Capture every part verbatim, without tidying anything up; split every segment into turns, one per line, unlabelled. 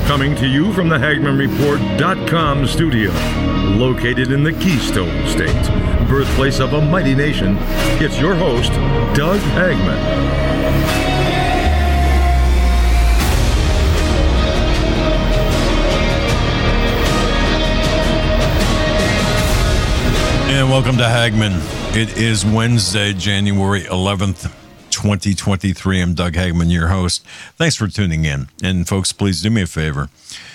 Coming to you from the Hagman Report dot com studio, located in the Keystone State, birthplace of a mighty nation, it's your host, Doug Hagman.
And welcome to Hagman. It is Wednesday, January eleventh, twenty twenty-three. I'm Doug Hagman, your host. Thanks for tuning in. And folks, please do me a favor.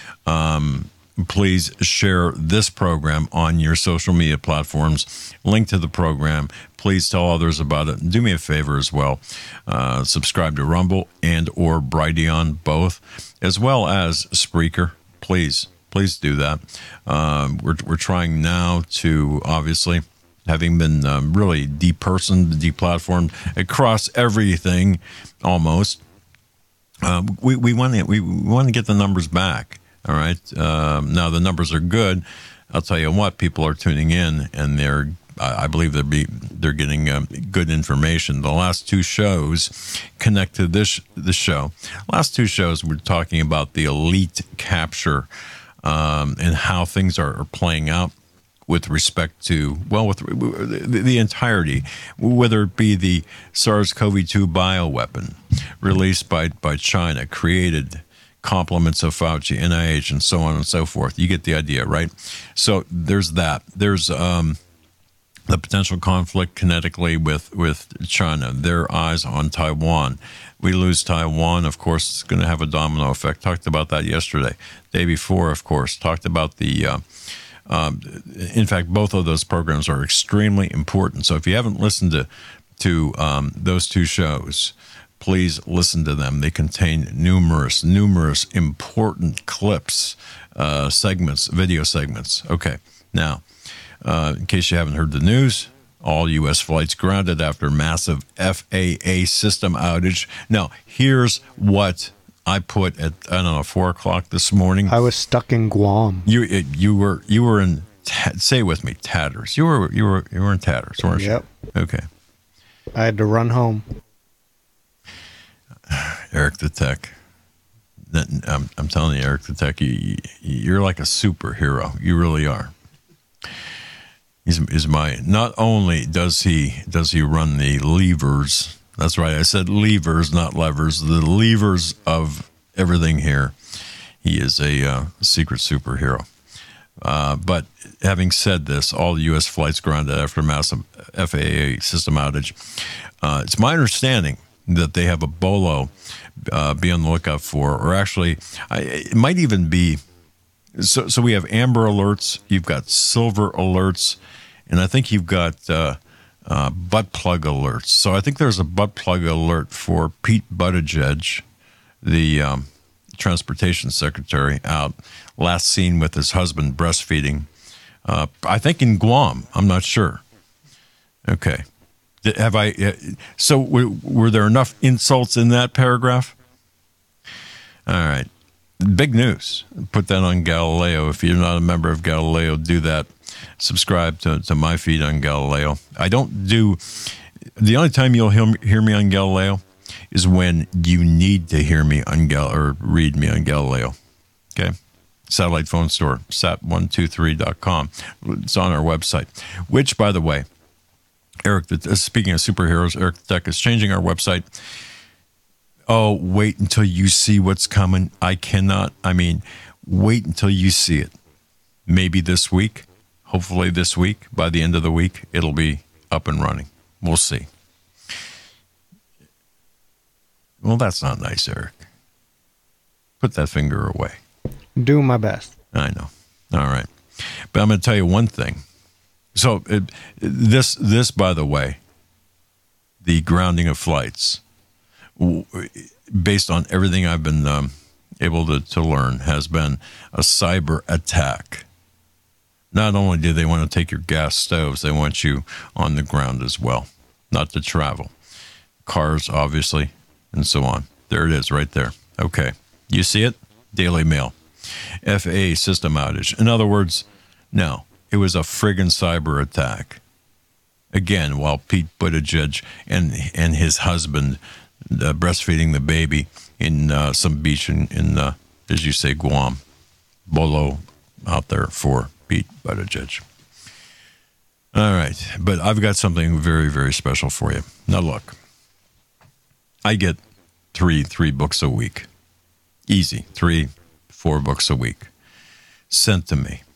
Um, please share this program on your social media platforms. Link to the program. Please tell others about it. Do me a favor as well. Uh, subscribe to Rumble and or Brighteon, both, as well as Spreaker. Please, please do that. Um, we're we're trying now to, obviously, having been um, really depersoned, deplatformed across everything, almost. Uh, we we want to we want to get the numbers back. All right. Um, now the numbers are good. I'll tell you what, people are tuning in, and they're I believe they're be they're getting um, good information. The last two shows connect to this this show. Last two shows we're talking about the elite capture um, and how things are, are playing out with respect to, well, with the, the entirety, whether it be the SARS-C o V two bioweapon released by, by China, created complements of Fauci, N I H, and so on and so forth. You get the idea, right? So there's that. There's um, the potential conflict kinetically with, with China, their eyes on Taiwan. We lose Taiwan, of course, it's going to have a domino effect. Talked about that yesterday. Day before, of course, talked about the... Uh, Um, in fact, both of those programs are extremely important. So if you haven't listened to to um, those two shows, please listen to them. They contain numerous, numerous important clips, uh, segments, video segments. Okay, now, uh, in case you haven't heard the news, all U S flights grounded after massive F A A system outage. Now, here's what I put at, I don't know, four o'clock this morning.
I was stuck in Guam.
You it, you were you were in say it with me, tatters. You were you were you were in tatters, weren't
yep.
you? Okay.
I had to run home.
Eric the Tech. I'm I'm telling you, Eric the Tech, you, you're like a superhero. You really are. He's is my. Not only does he does he run the levers. That's right. I said levers, not levers. The levers of everything here. He is a uh, secret superhero. Uh, but having said this, all U S flights grounded after massive F A A system outage. Uh, it's my understanding that they have a BOLO. Uh, be on the lookout for, or actually, I, it might even be. So, so we have amber alerts. You've got silver alerts, and I think you've got. Uh, Uh, butt plug alerts. So I think there's a butt plug alert for Pete Buttigieg, the um, transportation secretary, out last seen with his husband breastfeeding. Uh, I think in Guam. I'm not sure. Okay. Have I? Uh, so were, were there enough insults in that paragraph? All right. Big news. Put that on Galileo. If you're not a member of Galileo, do that. Subscribe to, to my feed on Galileo. I don't do, the only time you'll hear, hear me on Galileo is when you need to hear me on Gal or read me on Galileo. Okay? Satellite phone store, sat one two three dot com. It's on our website, which, by the way, Eric, the, speaking of superheroes, Eric the Tech is changing our website. Oh, wait until you see what's coming. I cannot, I mean, wait until you see it. Maybe this week. Hopefully this week, by the end of the week, it'll be up and running. We'll see. Well, that's not nice, Eric. Put that finger away.
Do my best.
I know. All right. But I'm going to tell you one thing. So it, this, this, by the way, the grounding of flights, based on everything I've been um, able to, to learn, has been a cyber attack. Not only do they want to take your gas stoves, they want you on the ground as well, not to travel. Cars, obviously, and so on. There it is right there. Okay. You see it? Daily Mail. F A A system outage. In other words, no, it was a friggin' cyber attack. Again, while Pete Buttigieg and and his husband uh, breastfeeding the baby in uh, some beach in in, uh, as you say, Guam. Bolo out there for Pete Buttigieg. All right, but I've got something very, very special for you. Now, look, I get three, three books a week. Easy, three, four books a week sent to me.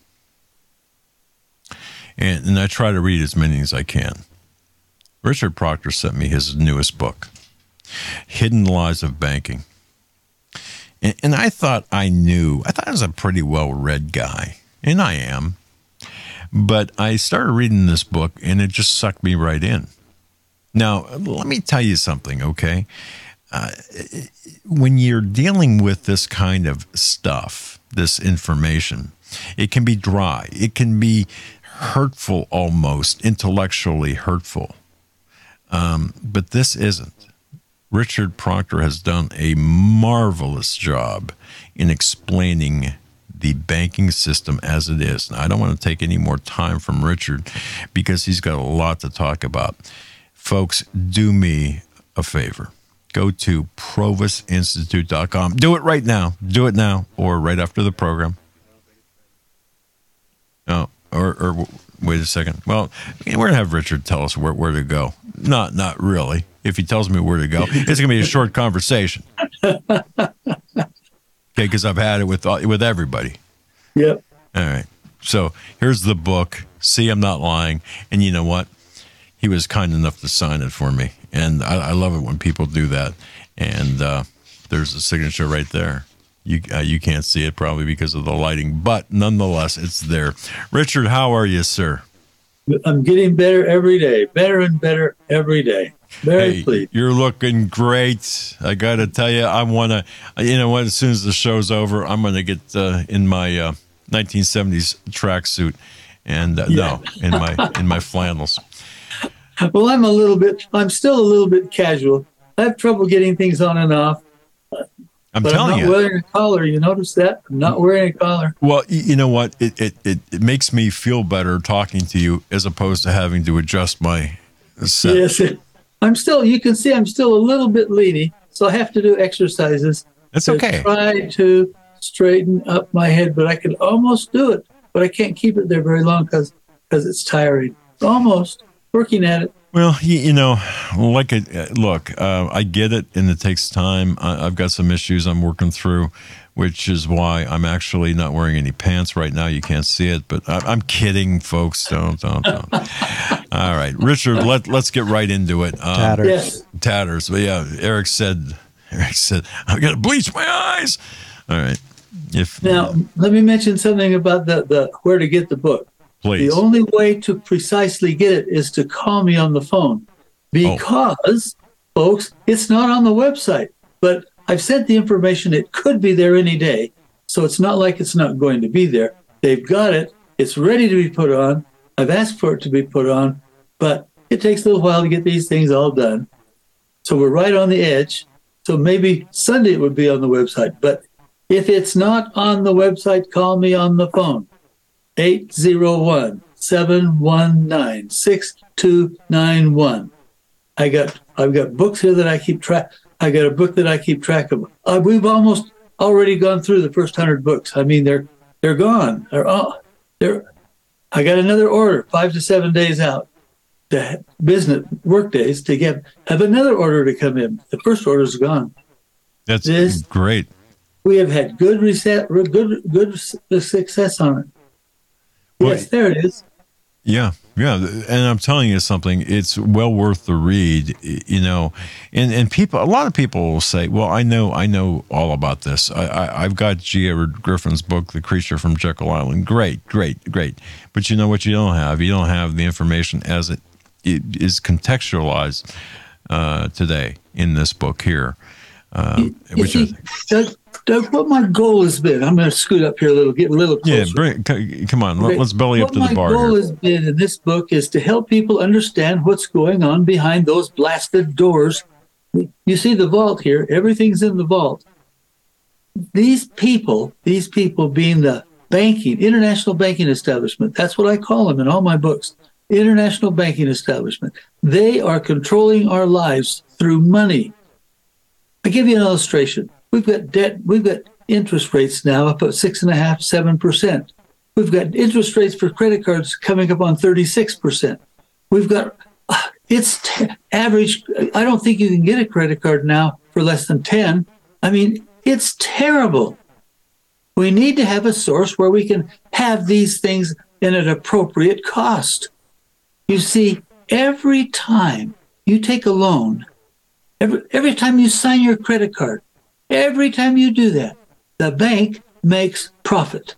And, and I try to read as many as I can. Richard Proctor sent me his newest book, Hidden Lies of Banking. And, and I thought I knew, I thought I was a pretty well-read guy, and I am. But I started reading this book, and it just sucked me right in. Now, let me tell you something, okay? Uh, when you're dealing with this kind of stuff, this information, it can be dry. It can be hurtful almost, intellectually hurtful. Um, but this isn't. Richard Proctor has done a marvelous job in explaining the banking system as it is. And I don't want to take any more time from Richard because he's got a lot to talk about. Folks, do me a favor. Go to provis institute dot com. Do it right now. Do it now or right after the program. Oh, or, or wait a second. Well, we're going to have Richard tell us where, where to go. Not, not really. If he tells me where to go, it's going to be a short conversation. Okay, because I've had it with with everybody.
Yep.
All right. So here's the book. See, I'm not lying. And you know what? He was kind enough to sign it for me. And I, I love it when people do that. And uh, there's a signature right there. You uh, you can't see it probably because of the lighting, but nonetheless, it's there. Richard, how are you, sir?
I'm getting better every day. Better and better every day. Very
hey,
pleased.
You're looking great. I got to tell you, I want to, you know what, as soon as the show's over, I'm going to get uh, in my uh, nineteen seventies tracksuit and, uh,
Yeah.
no, in my in my flannels.
Well, I'm a little bit, I'm still a little bit casual. I have trouble getting things on and off.
I'm
but
telling
I'm not
you.
wearing a collar. You notice that? I'm not wearing a collar.
Well, y- you know what? It, it, it, it makes me feel better talking to you as opposed to having to adjust my set.
Yes. I'm still, you can see I'm still a little bit leany, so I have to do exercises.
That's
to
okay.
Try to straighten up my head, but I can almost do it. But I can't keep it there very long because because it's tiring. Almost working at it.
Well, you, you know, like, a, look, uh, I get it, and it takes time. I, I've got some issues I'm working through, which is why I'm actually not wearing any pants right now. You can't see it, but I, I'm kidding, folks. Don't, don't, don't. All right, Richard, let, let's get right into it. Um,
Tatters.
Yes.
Tatters. But yeah, Eric said, Eric said, I've got to bleach my eyes. All right. If
Now, let me mention something about the, the where to get the book.
please.
The only way to precisely get it is to call me on the phone because, folks, it's not on the website. But I've sent the information. It could be there any day. So it's not like it's not going to be there. They've got it. It's ready to be put on. I've asked for it to be put on, but it takes a little while to get these things all done. So we're right on the edge. So maybe Sunday it would be on the website. But if it's not on the website, call me on the phone. eight zero one, seven one nine, six two nine one. I got I've got books here that I keep track. I got a book that I keep track of. Uh, we've almost already gone through the first hundred books. I mean, they're they're gone. They're all they're. I got another order, five to seven days out, to business work days to get have another order to come in. The first order's gone.
That's
this-
great.
We have had good reset, good good success on it.
Well,
Yes, there it is.
Yeah, yeah, and I'm telling you something. It's well worth the read, you know. And and people, a lot of people will say, "Well, I know, I know all about this. I, I I've got G. Edward Griffin's book, The Creature from Jekyll Island. Great, great, great. But you know what? You don't have. You don't have the information as it, it is contextualized uh, today in this book here." Uh,
You
which
see,
I think,
Doug, Doug, what my goal has been, I'm going to scoot up here a little, get a little closer.
yeah, bring, c- come on,
Okay,
let's belly up
what
to the
my
bar
goal
here.
has been in this book is to help people understand what's going on behind those blasted doors. You see the vault here. Everything's in the vault. These people, these people being the banking, international banking establishment, that's what I call them in all my books, international banking establishment. They are controlling our lives through money. I give you an illustration. We've got debt. We've got interest rates now up at six and a half, seven percent. We've got interest rates for credit cards coming up on thirty-six percent. We've got, it's t- average. I don't think you can get a credit card now for less than ten. I mean, it's terrible. We need to have a source where we can have these things in an appropriate cost. You see, every time you take a loan, every, every time you sign your credit card, every time you do that, the bank makes profit.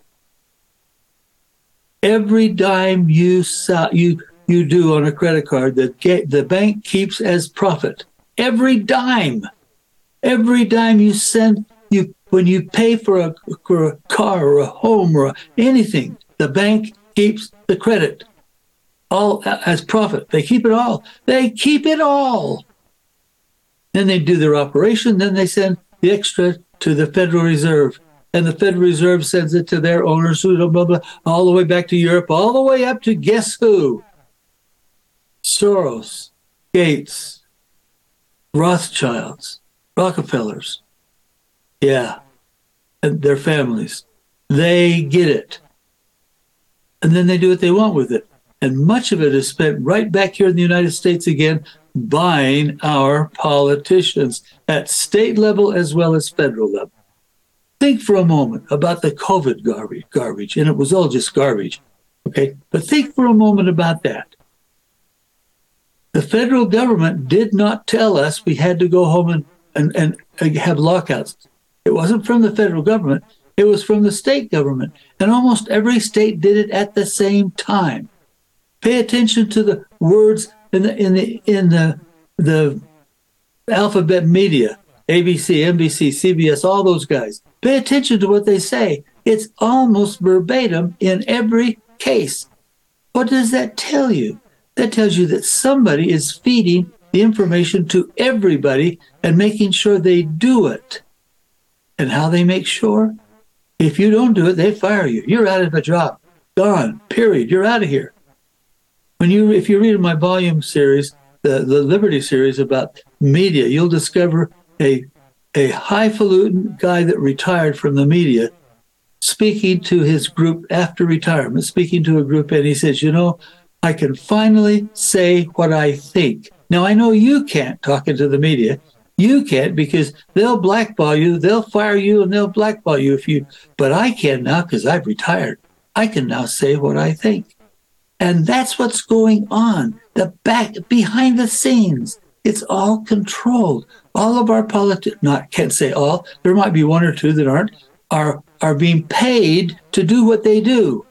Every dime you you you do on a credit card, the the bank keeps as profit. Every dime, every dime you send, you when you pay for a for a car or a home or anything, the bank keeps the credit all as profit. They keep it all. They keep it all. Then they do their operation. Then they send the extra to the Federal Reserve. And the Federal Reserve sends it to their owners, blah, blah, blah, all the way back to Europe, all the way up to guess who? Soros, Gates, Rothschilds, Rockefellers. Yeah, and their families. They get it. And then they do what they want with it. And much of it is spent right back here in the United States again, buying our politicians at state level as well as federal level. Think for a moment about the COVID garbage, garbage, and it was all just garbage, okay? But think for a moment about that. The federal government did not tell us we had to go home and, and, and have lockouts. It wasn't from the federal government. It was from the state government. And almost every state did it at the same time. Pay attention to the words in the in the in the the alphabet media, A B C, N B C, C B S, all those guys. Pay attention to what they say. It's almost verbatim in every case. What does that tell you? That tells you that somebody is feeding the information to everybody and making sure they do it. And how they make sure? If you don't do it, they fire you. You're out of a job. Gone. Period. You're out of here. When you, if you read my volume series, the, the Liberty series about media, you'll discover a a highfalutin guy that retired from the media speaking to his group after retirement, speaking to a group, and he says, you know, I can finally say what I think. Now, I know you can't talking to the media. You can't because they'll blackball you, they'll fire you, and they'll blackball you if you, but I can now because I've retired. I can now say what I think. And that's what's going on, the back, behind the scenes. It's all controlled. All of our politics, not can't say all, there might be one or two that aren't, are are being paid to do what they do.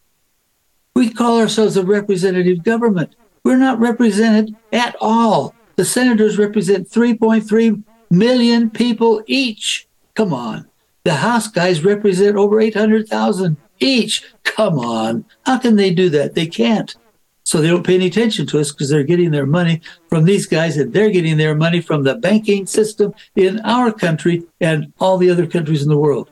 We call ourselves a representative government. We're not represented at all. The senators represent three point three million people each. Come on. The House guys represent over eight hundred thousand each. Come on. How can they do that? They can't. So they don't pay any attention to us because they're getting their money from these guys, and they're getting their money from the banking system in our country and all the other countries in the world.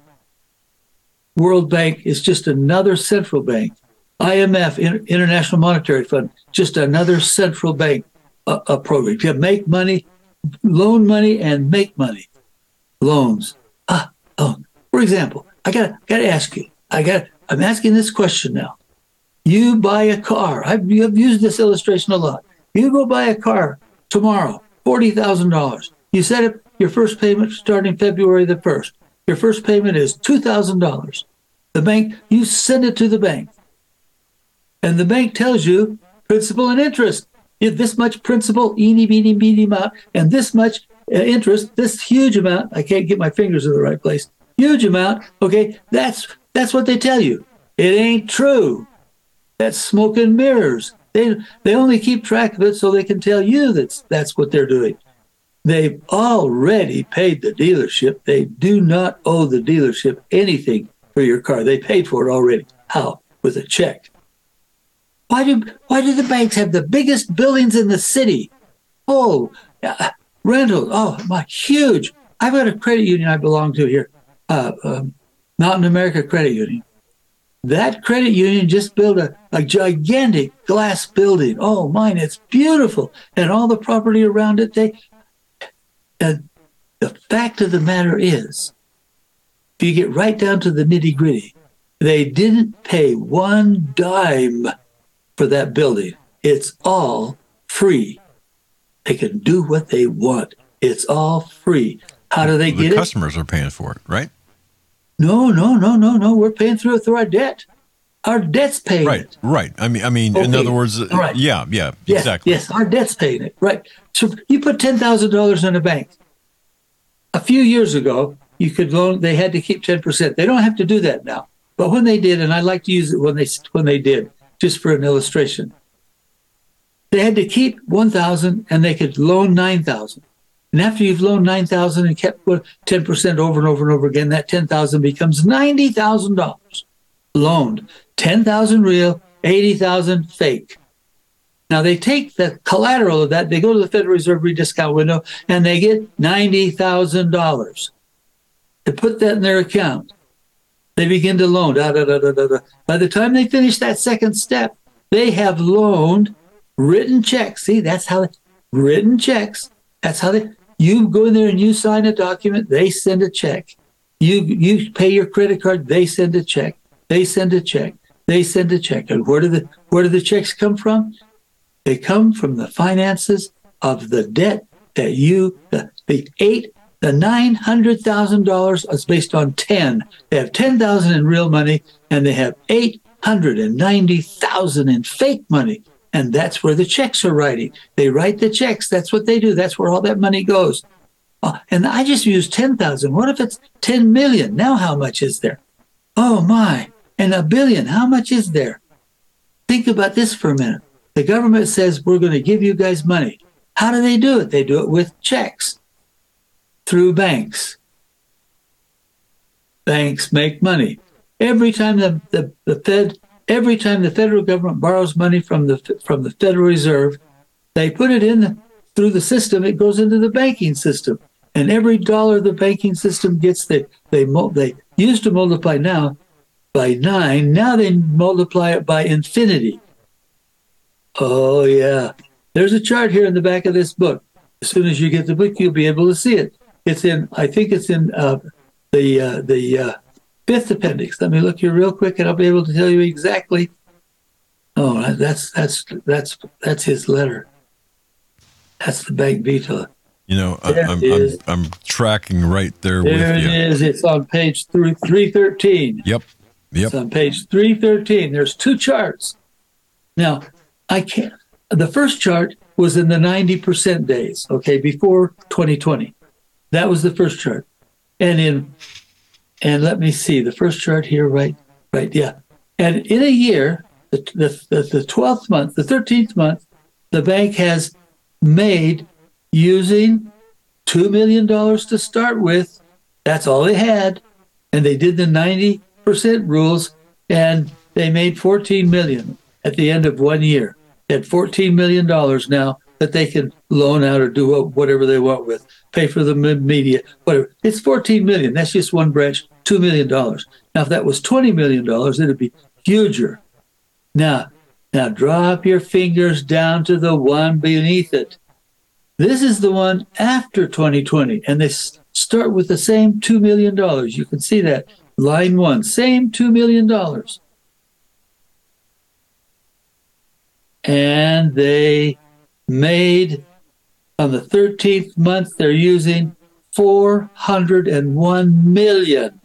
World Bank is just another central bank. I M F, International Monetary Fund, just another central bank uh, uh, program. You make money, loan money, and make money. Loans. Ah, oh. For example, I got got to ask you. I got. I'm asking this question now. You buy a car. I've, I've used this illustration a lot. You go buy a car tomorrow, forty thousand dollars. You set up your first payment starting February the first. Your first payment is two thousand dollars. The bank, you send it to the bank. And the bank tells you principal and interest. If this much principal, eeny, meeny, meeny amount, and this much uh, interest, this huge amount, I can't get my fingers in the right place, huge amount, okay, that's that's what they tell you. It ain't true. That's smoke and mirrors. They they only keep track of it so they can tell you that's that's what they're doing. They've already paid the dealership. They do not owe the dealership anything for your car. They paid for it already. How? With a check. Why do why do the banks have the biggest buildings in the city? Oh, uh, rentals. Oh, my, huge. I've got a credit union I belong to here, uh, um, Mountain America Credit Union. That credit union just built a, a gigantic glass building. Oh, mine, it's beautiful. And all the property around it, they, and the fact of the matter is, if you get right down to the nitty gritty, they didn't pay one dime for that building. It's all free. They can do what they want. It's all free. How do they
the
get it?
Customers are paying for it, right?
No, no, no, no, no. We're paying through it through our debt. Our debt's paying
Right,
it.
right. I mean, I mean,
Okay.
in other words,
All right.
yeah, yeah,
Yes,
exactly.
yes, our debt's paying it. Right. So you put ten thousand dollars in a bank. A few years ago, you could loan. They had to keep ten percent. They don't have to do that now. But when they did, and I like to use it when they when they did, just for an illustration, they had to keep one thousand, and they could loan nine thousand. And after you've loaned nine thousand and kept ten percent over and over and over again, that ten thousand becomes ninety thousand dollars loaned. ten thousand real, eighty thousand fake. Now they take the collateral of that, they go to the Federal Reserve rediscount window, and they get ninety thousand dollars. They put that in their account. They begin to loan. Da, da, da, da, da, da. By the time they finish that second step, they have loaned written checks. See, that's how they, written checks. That's how they, you go in there and you sign a document, they send a check. You you pay your credit card, they send a check. They send a check. They send a check. And where do the where do the checks come from? They come from the finances of the debt that you the, the eight the nine hundred thousand dollars is based on ten. They have ten thousand in real money, and they have eight hundred and ninety thousand in fake money. And that's where the checks are writing. They write the checks. That's what they do. That's where all that money goes. Uh, and I just used ten thousand. What if it's ten million? Now how much is there? Oh my. And a billion. How much is there? Think about this for a minute. The government says, we're going to give you guys money. How do they do it? They do it with checks through banks. Banks make money. Every time the, the, the Fed, every time the federal government borrows money from the from the Federal Reserve, they put it in the, through the system. It goes into the banking system, and every dollar the banking system gets, they they they used to multiply now by nine. Now they multiply it by infinity. Oh yeah, there's a chart here in the back of this book. As soon as you get the book, you'll be able to see it. It's in, I think it's in uh, the uh, the uh, fifth appendix. Let me look here real quick, and I'll be able to tell you exactly. Oh, that's that's that's that's his letter. That's the bank veto.
You know, I,
There
I'm,
it
I'm
is.
I'm tracking right there,
There
with
it
you.
is. It's on page three three thirteen.
Yep, yep.
It's on page three thirteen. There's two charts. Now, I can't. The first chart was in the ninety percent days, okay, before twenty twenty. That was the first chart. And in, and let me see, the first chart here, right, right, yeah. And in a year, the the the twelfth month, the thirteenth month, the bank has made, using two million dollars to start with. That's all they had. And they did the ninety percent rules, and they made fourteen million dollars at the end of one year. They had fourteen million dollars now that they can loan out or do whatever they want with, pay for the media, whatever. It's fourteen million dollars. That's just one branch, two million dollars. Now, if that was twenty million dollars, it would be huger. Now, now drop your fingers down to the one beneath it. This is the one after twenty twenty, and they start with the same two million dollars. You can see that. Line one, same two million dollars. And they made, on the thirteenth month, they're using four hundred one million.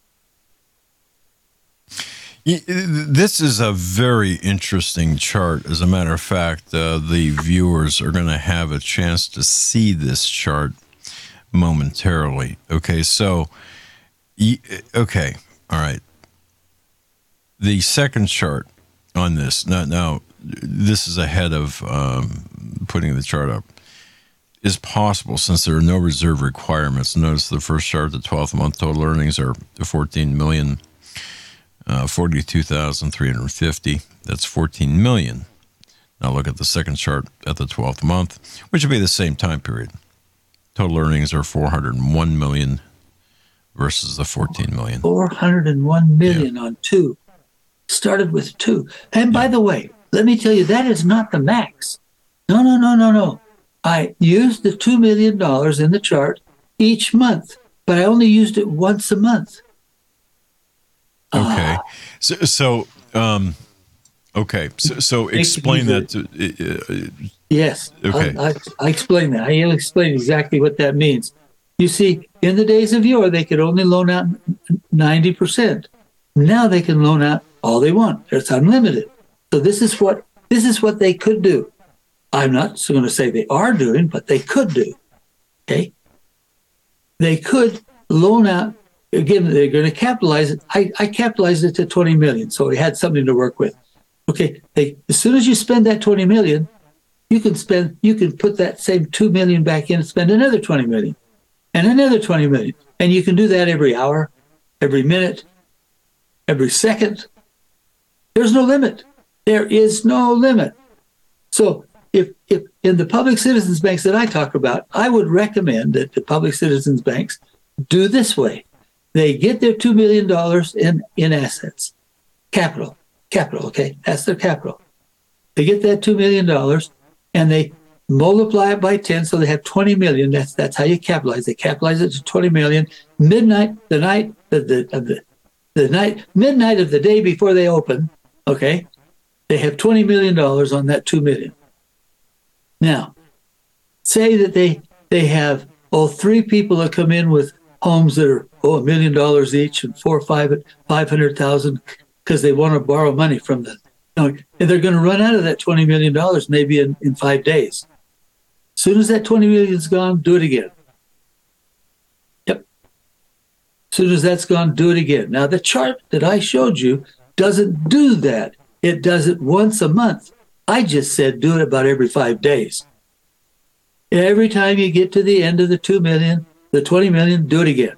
This is a very interesting chart. As a matter of fact, uh, the viewers are going to have a chance to see this chart momentarily. Okay, so, okay, all right. The second chart on this, now, now this is ahead of um, putting the chart up, is possible since there are no reserve requirements. Notice the first chart, the twelfth month total earnings are fourteen million. Uh, forty-two thousand three hundred fifty. That's fourteen million. Now look at the second chart at the twelfth month, which would be the same time period. Total earnings are four hundred one million versus the fourteen million.
four hundred one million yeah. on two. Started with two. And by yeah. the way, let me tell you, that is not the max. No, no, no, no, no. I used the two million dollars in the two million dollars in the chart each month, but I only used it once a month.
So, so um, okay. So, so explain that. To, uh,
yes.
Okay.
I, I, I explain that. I'll explain exactly what that means. You see, in the days of yore, they could only loan out ninety percent. Now they can loan out all they want. It's unlimited. So this is what this is what they could do. I'm not going to say they are doing, but they could do. Okay. They could loan out. Again, they're going to capitalize it. I, I capitalized it to twenty million, so we had something to work with. Okay, they, as soon as you spend that twenty million, you can spend, you can put that same two million back in and spend another twenty million, and another twenty million, and you can do that every hour, every minute, every second. There's no limit. There is no limit. So if if in the public citizens banks that I talk about, I would recommend that the public citizens banks do this way. They get their two million dollars in, in assets, capital, capital, okay? That's their capital. They get that two million dollars and they multiply it by ten, so they have twenty million dollars. That's, that's how you capitalize. They capitalize it to twenty million dollars. Midnight, the night, the, the, of the, the night, midnight of the day before they open, okay? They have twenty million dollars on that two million dollars. Now, say that they, they have, oh, three people that come in with homes that are oh a million dollars each and four or five five hundred thousand because they want to borrow money from the you know, and they're going to run out of that twenty million dollars maybe in, in five days. As soon as that twenty million is gone, do it again. Yep. As soon as that's gone, do it again. Now the chart that I showed you doesn't do that. It does it once a month. I just said do it about every five days. Every time you get to the end of the two million, the twenty million, do it again.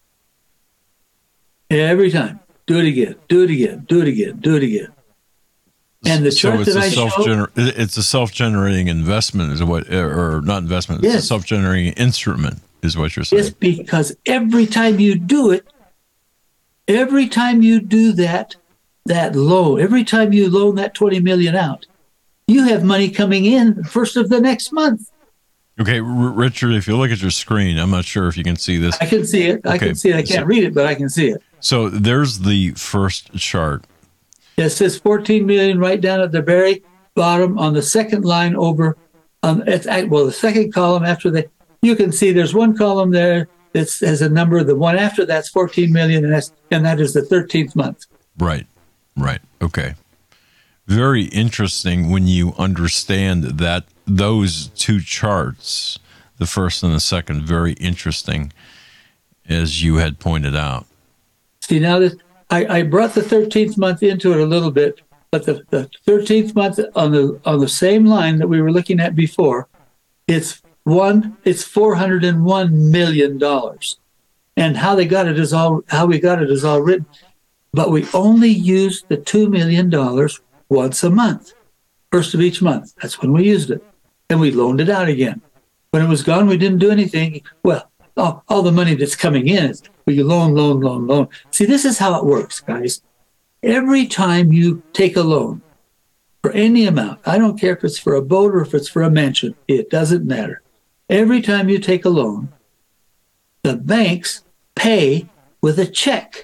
Every time, do it again, do it again, do it again, do it again. And the chart
so
that I
showed,
showed,
it's a self-generating investment, is what, or not investment? It's
yes.
a self-generating instrument, is what you're saying.
Yes, because every time you do it, every time you do that, that loan, every time you loan that twenty million out, you have money coming in the first of the next month.
Okay, R- Richard, if you look at your screen, I'm not sure if you can see this.
I can see it. I
okay.
can see it. I can't
so,
read it, but I can see it.
So there's the first chart.
It says fourteen million right down at the very bottom on the second line over. Um, it's well, the second column after the. You can see there's one column there that has a number. The one after that's fourteen million, and that's and that is the thirteenth month.
Right, right, okay. Very interesting when you understand that those two charts, the first and the second, very interesting, as you had pointed out.
See, now that I, I brought the thirteenth month into it a little bit, but the, the thirteenth month on the on the same line that we were looking at before, it's one, it's four hundred one million dollars. And how they got it is all how we got it is all written. But we only used the two million dollars once a month, first of each month. That's when we used it. And we loaned it out again. When it was gone, we didn't do anything. Well, all, all the money that's coming in is we loan, loan, loan, loan. See, this is how it works, guys. Every time you take a loan for any amount, I don't care if it's for a boat or if it's for a mansion, it doesn't matter. Every time you take a loan, the banks pay with a check.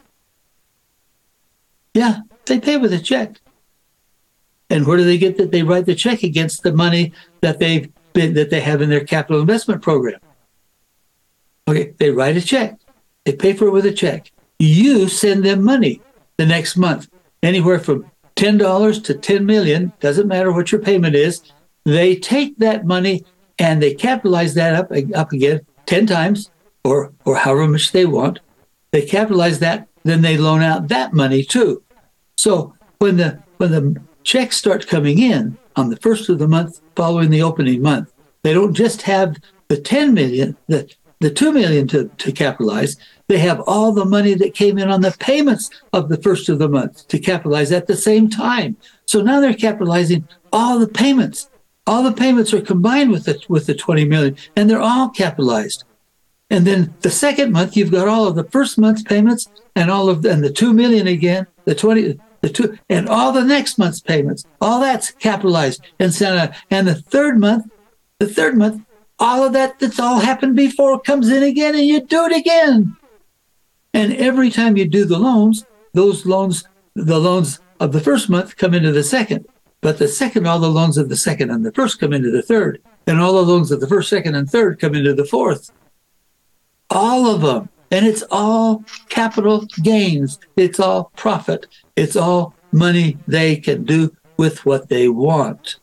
Yeah, they pay with a check. And where do they get that? They write the check against the money that they've been, that they have in their capital investment program. Okay, they write a check. They pay for it with a check. You send them money the next month, anywhere from ten dollars to ten million, doesn't matter what your payment is. They take that money and they capitalize that up, up again ten times or, or however much they want. They capitalize that, then they loan out that money too. So when the when the checks start coming in on the first of the month following the opening month, they don't just have the ten million, the, the two million to, to capitalize. They have all the money that came in on the payments of the first of the month to capitalize at the same time. So now they're capitalizing all the payments. All the payments are combined with the, with the twenty million, and they're all capitalized. And then the second month, you've got all of the first month's payments and all of the, and the two million again, the twenty, the two, and all the next month's payments. All that's capitalized. And so, and the third month, the third month, all of that that's all happened before comes in again, and you do it again. And every time you do the loans, those loans the loans of the first month come into the second, but the second, all the loans of the second and the first come into the third, and all the loans of the first, second, and third come into the fourth. All of them. And it's all capital gains. It's all profit. It's all money they can do with what they want.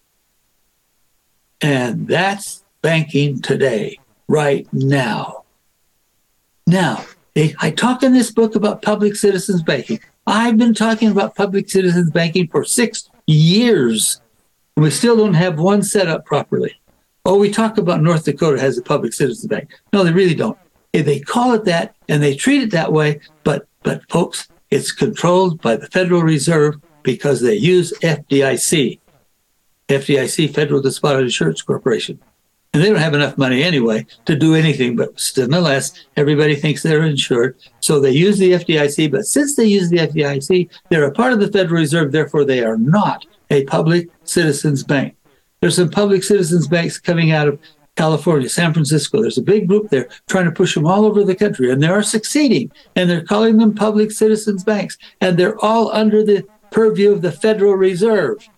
And that's banking today, right now. Now, I talk in this book about public citizens banking. I've been talking about public citizens banking for six years. And we still don't have one set up properly. Oh, we talk about North Dakota has a public citizens bank. No, they really don't. They call it that and they treat it that way, but but folks, it's controlled by the Federal Reserve because they use F D I C, F D I C, Federal Deposit Insurance Corporation, and they don't have enough money anyway to do anything. But nonetheless, everybody thinks they're insured, so they use the F D I C. But since they use the F D I C, they're a part of the Federal Reserve. Therefore, they are not a public citizens bank. There's some public citizens banks coming out of California, San Francisco. There's a big group there trying to push them all over the country, and they are succeeding, and they're calling them public citizens banks, and they're all under the purview of the Federal Reserve.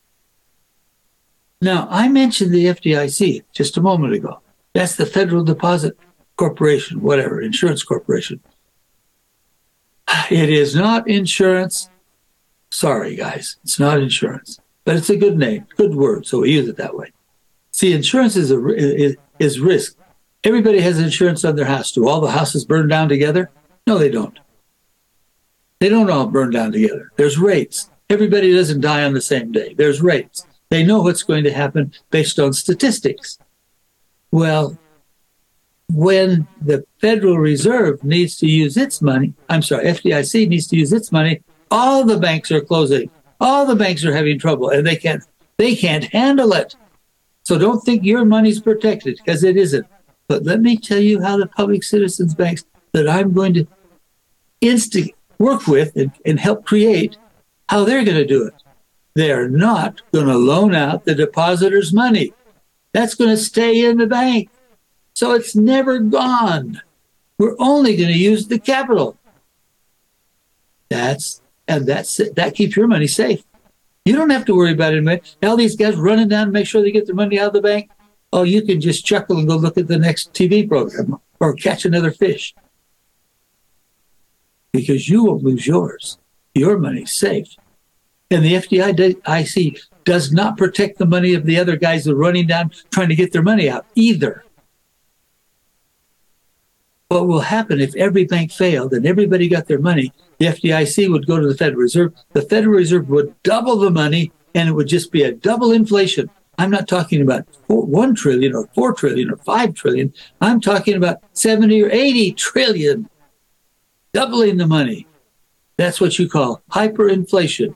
Now, I mentioned the F D I C just a moment ago. That's the Federal Deposit Corporation, whatever, Insurance Corporation. It is not insurance. Sorry, guys, it's not insurance, but it's a good name, good word, so we use it that way. See, insurance is, a, is, is risk. Everybody has insurance on their house. Do all the houses burn down together? No, they don't. They don't all burn down together. There's rates. Everybody doesn't die on the same day. There's rates. They know what's going to happen based on statistics. Well, when the Federal Reserve needs to use its money, I'm sorry, F D I C needs to use its money, all the banks are closing. All the banks are having trouble, and they can't, they can't handle it. So don't think your money's protected, because it isn't. But let me tell you how the public citizens banks that I'm going to instigate, work with and, and help create, how they're going to do it. They're not going to loan out the depositor's money. That's going to stay in the bank. So it's never gone. We're only going to use the capital. That's, and that's, that keeps your money safe. You don't have to worry about it, man. All these guys running down to make sure they get their money out of the bank. Oh, you can just chuckle and go look at the next T V program or catch another fish. Because you won't lose yours. Your money's safe. And the F D I C does not protect the money of the other guys that are running down trying to get their money out either. What will happen if every bank failed and everybody got their money? The F D I C would go to the Federal Reserve. The Federal Reserve would double the money, and it would just be a double inflation. I'm not talking about four, one trillion or four trillion or five trillion. I'm talking about seventy or eighty trillion, doubling the money. That's what you call hyperinflation.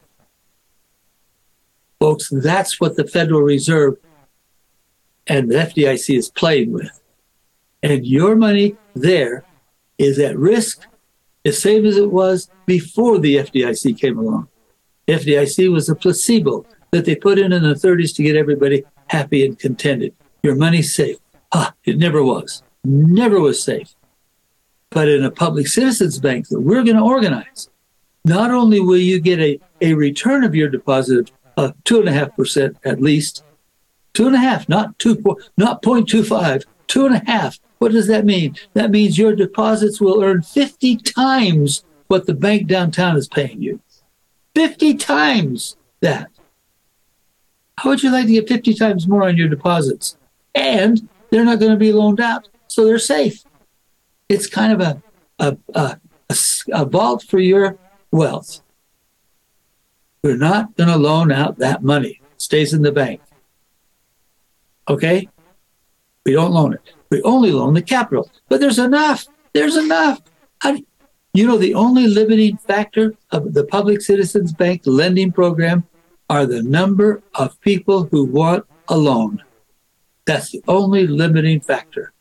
Folks, that's what the Federal Reserve and the F D I C is playing with. And your money there is at risk, the same as it was before the F D I C came along. F D I C was a placebo that they put in in the thirties to get everybody happy and contented. Your money's safe. Ah, it never was. Never was safe. But in a public citizens bank that we're going to organize, not only will you get a, a return of your deposit of two and a half percent at least, two and a half, not two, not point two five, two and a half. What does that mean? That means your deposits will earn fifty times what the bank downtown is paying you. fifty times that. How would you like to get fifty times more on your deposits? And they're not going to be loaned out, so they're safe. It's kind of a, a, a, a, a vault for your wealth. We're not going to loan out that money. It stays in the bank. Okay? We don't loan it. We only loan the capital. But there's enough. There's enough. How do, you know, the only limiting factor of the Public Citizens Bank lending program are the number of people who want a loan. That's the only limiting factor.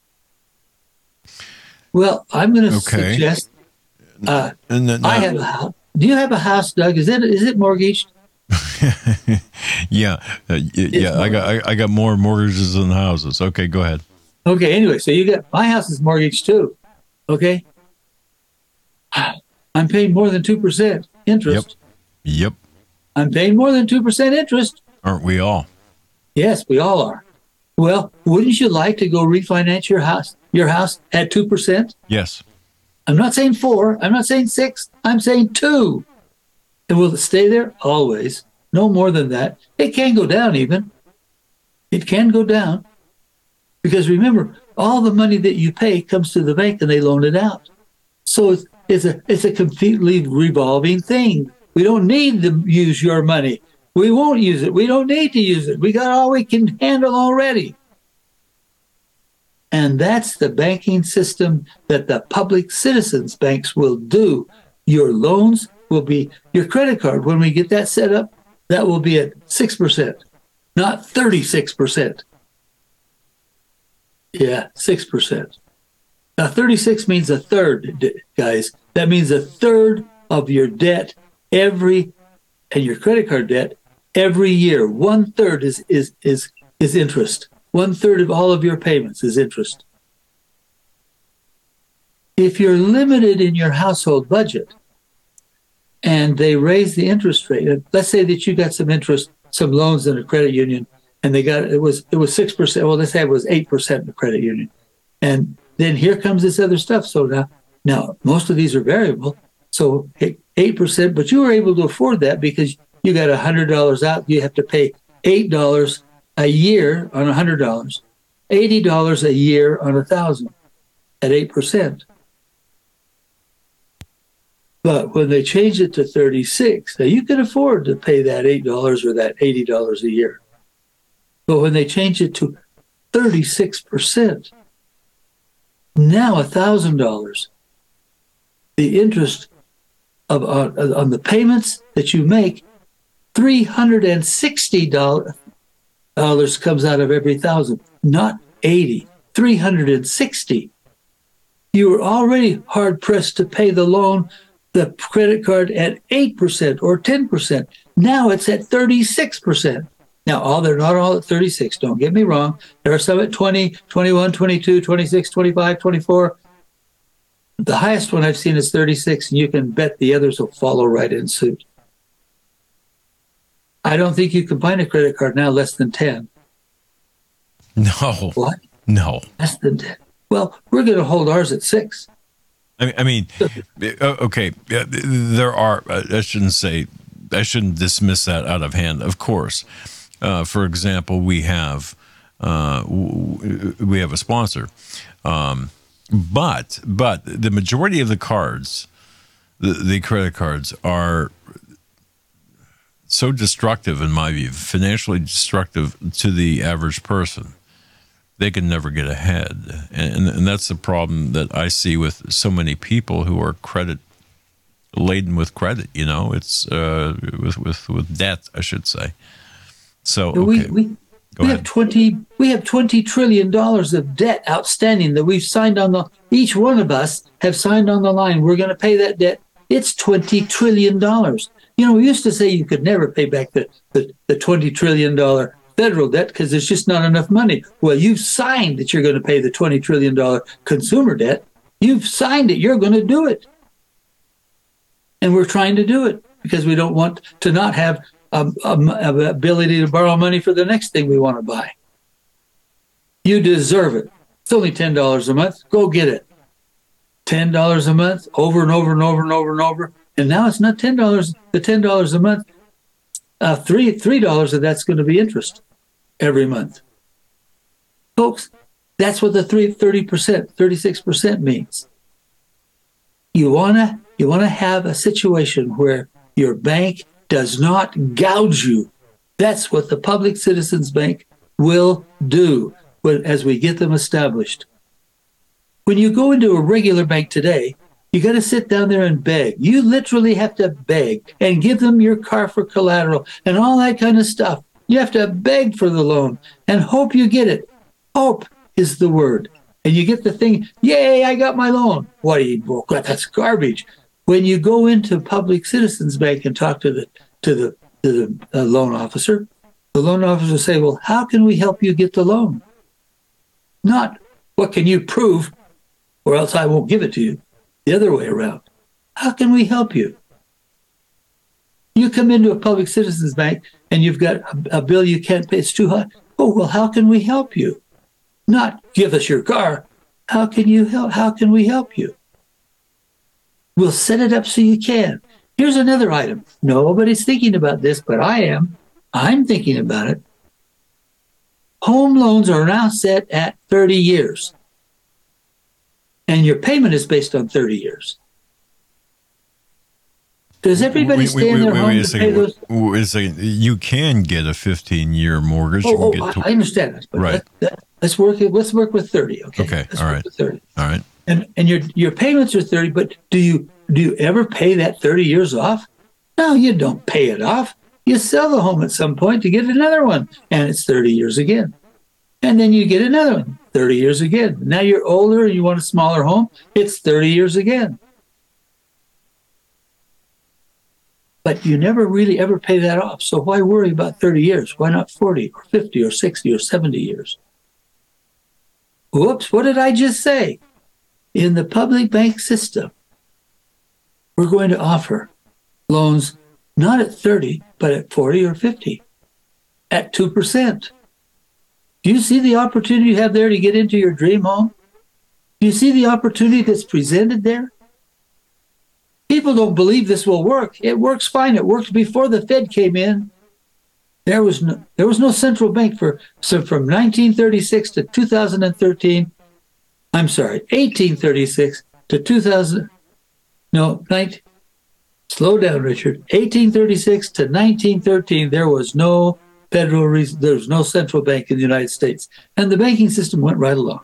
Well, I'm going to
okay.
suggest uh,
and then,
I have a house. Do you have a house, Doug? Is it is it mortgaged?
yeah, uh, yeah. I got I, I got more mortgages than houses. Okay, go ahead.
Okay. Anyway, so you got my house is mortgaged too. Okay. I'm paying more than two percent interest.
Yep. Yep.
I'm paying more than two percent interest.
Aren't we all?
Yes, we all are. Well, wouldn't you like to go refinance your house, your house at two percent?
Yes.
I'm not saying four. I'm not saying six. I'm saying two. And will it stay there? Always. No more than that. It can go down even. It can go down. Because remember, all the money that you pay comes to the bank and they loan it out. So it's, it's a it's a completely revolving thing. We don't need to use your money. We won't use it. We don't need to use it. We got all we can handle already. And that's the banking system that the public citizens banks will do. Your loans will be your credit card. When we get that set up, that will be at six percent, not thirty-six percent. Yeah, six percent. Now, thirty-six means a third, guys. That means a third of your debt every, and your credit card debt every year. One third is is is is interest. One third of all of your payments is interest. If you're limited in your household budget and they raise the interest rate, let's say that you got some interest, some loans in a credit union, and they got, it was, it was six percent. Well, let's say it was eight percent in the credit union. And then here comes this other stuff. So now, now most of these are variable. So eight percent, but you were able to afford that because you got one hundred dollars out. You have to pay eight dollars a year on one hundred dollars, eighty dollars a year on one thousand dollars at eight percent. But when they changed it to thirty-six, now you can afford to pay that eight dollars or that eighty dollars a year. But when they changed it to thirty-six percent, now one thousand dollars, the interest of uh, on the payments that you make, three hundred sixty dollars comes out of every thousand, not eighty, three hundred sixty. You were already hard pressed to pay the loan, the credit card at eight percent or ten percent. Now it's at thirty-six percent. Now, all they're not all at thirty-six. Don't get me wrong. There are some at twenty, twenty-one, twenty-two, twenty-six, twenty-five, twenty-four. The highest one I've seen is thirty-six, and you can bet the others will follow right in suit. I don't think you can find a credit card now less than ten.
No.
What?
No.
Less than ten. Well, we're going to hold ours at six.
I mean, I mean okay, there are, I shouldn't say, I shouldn't dismiss that out of hand, of course. Uh, for example, we have uh, we have a sponsor, um, but but the majority of the cards, the, the credit cards, are so destructive, in my view, financially destructive to the average person. They can never get ahead, and and that's the problem that I see with so many people who are credit laden with credit. You know, it's uh, with with with debt, I should say. So okay.
we we, we have twenty we have twenty trillion dollars of debt outstanding that we've signed on the each one of us have signed on the line. We're going to pay that debt. It's twenty trillion dollars. You know, we used to say you could never pay back the the, the twenty trillion dollar federal debt because there's just not enough money. Well, you've signed that you're going to pay the twenty trillion dollar consumer debt. You've signed it. You're going to do it. And we're trying to do it because we don't want to not have Um, um, ability to borrow money for the next thing we want to buy. You deserve it. It's only ten dollars a month. Go get it. ten dollars a month, over and over and over and over and over. And now it's not ten dollars, the ten dollars a month. Uh, three, three dollars of that's going to be interest every month. Folks, that's what the three, thirty percent, thirty-six percent means. You want to you want to have a situation where your bank does not gouge you. That's what the Public Citizens Bank will do when, as we get them established. When you go into a regular bank today, you got to sit down there and beg. You literally have to beg and give them your car for collateral and all that kind of stuff. You have to beg for the loan and hope you get it. Hope is the word. And you get the thing, yay, I got my loan. What do you, well, that's garbage. When you go into Public Citizens Bank and talk to the to the to the uh, loan officer, the loan officer will say, "Well, how can we help you get the loan?" Not, "What can you prove, or else I won't give it to you." The other way around. How can we help you? You come into a public citizens bank and you've got a, a bill you can't pay. It's too high. Oh, well, how can we help you? Not give us your car. How can you help? How can we help you? We'll set it up so you can. Here's another item. Nobody's thinking about this, but I am. I'm thinking about it. Home loans are now set at thirty years. And your payment is based on thirty years. Does everybody
wait,
stay
wait,
in their
wait,
home
wait a
to pay
second.
those?
Wait a second. You can get a fifteen-year mortgage. You
Oh,
can
oh
get to,
I understand this. But
right.
Let, let, let's work. Let's work with thirty. Okay.
Okay.
Let's
All
work
right.
with thirty.
All right.
And and your your payments are thirty. But do you do you ever pay that thirty years off? No, you don't pay it off. You sell the home at some point to get another one, and it's thirty years again. And then you get another one, thirty years again. Now you're older and you want a smaller home. It's thirty years again. But you never really ever pay that off. So why worry about thirty years? Why not forty or fifty or sixty or seventy years? Whoops, what did I just say? In the public bank system, we're going to offer loans not at thirty, but at forty or fifty, at two percent. Do you see the opportunity you have there to get into your dream home? Do you see the opportunity that's presented there? People don't believe this will work. It works fine. It worked before the Fed came in. There was no, there was no central bank for so from nineteen thirty-six to two thousand thirteen. I'm sorry, eighteen thirty-six to two thousand. No, nineteen, slow down, Richard. eighteen thirty-six to nineteen thirteen, there was no federal reason, there was no central bank in the United States, and the banking system went right along.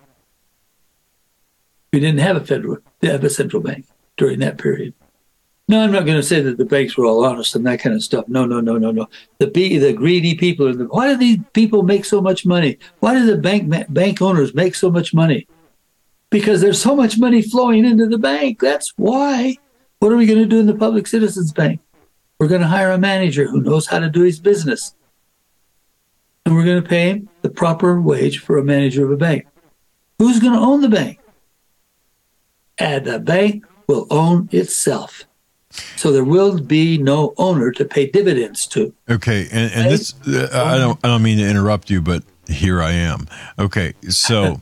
We didn't have a federal, have a central bank during that period. No, I'm not going to say that the banks were all honest and that kind of stuff. No, no, no, no, no. The the greedy people. The, why do these people make so much money? Why do the bank bank owners make so much money? Because there's so much money flowing into the bank. That's why. What are we going to do in the Public Citizens Bank? We're going to hire a manager who knows how to do his business. And we're going to pay him the proper wage for a manager of a bank. Who's going to own the bank? And the bank will own itself. So there will be no owner to pay dividends to.
Okay, and, and this uh, I don't I don't mean to interrupt you, but here I am. Okay, so